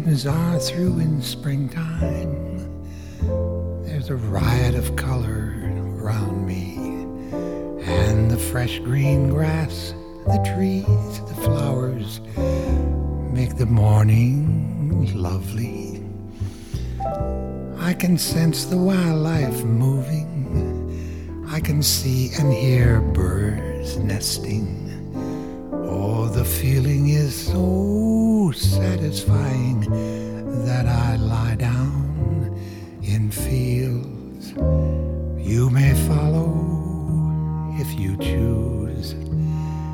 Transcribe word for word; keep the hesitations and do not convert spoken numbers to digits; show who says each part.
Speaker 1: things are through in springtime. There's a riot of color around me, and the fresh green grass, the trees, the flowers make the morning lovely. I can sense the wildlife moving. I can see and hear birds nesting. Oh, the feeling is so satisfying that I lie down in fields you may follow if you choose.